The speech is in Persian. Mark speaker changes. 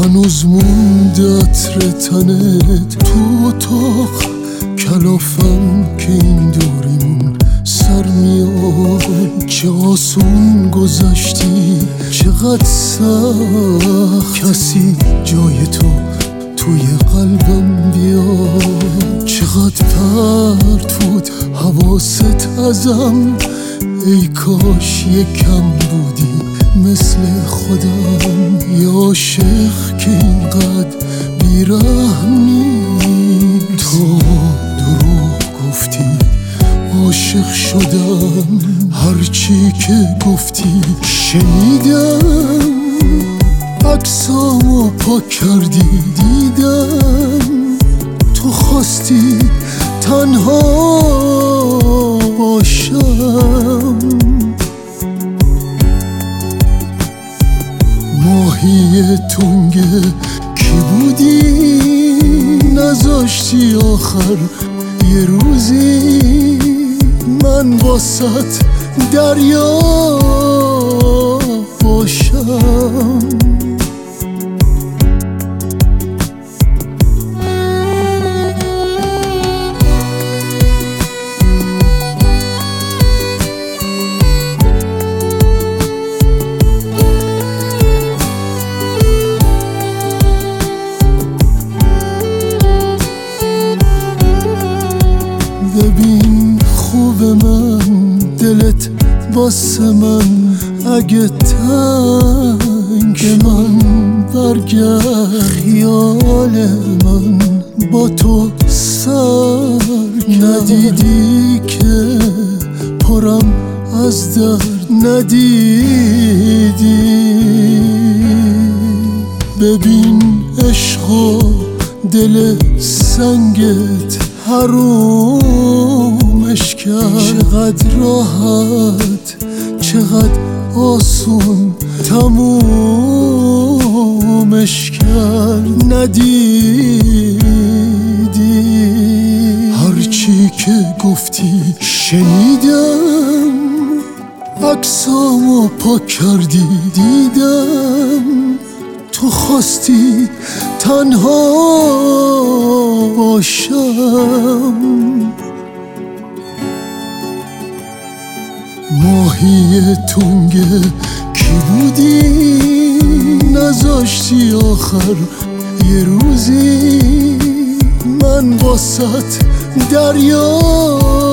Speaker 1: هنوز مونده عطر تنت تو اتاق کلافم که این دوریمون سر میاد. چه آسون گذشتی چقدر سخت، کسی جای تو توی قلبم بیاد. چقدر پرت بود حواست ازم، ای کاش یکم بودی مثل خودم. یا عاشق که اینقدر بیرحمی، تو دروغ گفتی عاشق شدم. هرچی که گفتی شنیدم، عکسامو پاک کردی دیدم. تو خواستی تنها باشم، ماهی تنگه کی بودی نذاشتی آخر یه روزی من واسط دریا باشم. ببین خوب من دلت واسه من، اگه تنگ من برگرد. خیال من با تو سر ندیدی که پرم از درد ندیدی. ببین عشق و دل سنگت حرومش کرد. چقدر راحت چقدر آسون تمومش کرد. ندیدی هرچی که گفتی شنیدم، عکسامو پاک کردی دیدم. تو خواستی تنها باشم، ماهی تنگه کی بودی نذاشتی آخر یه روزی من واسط دریا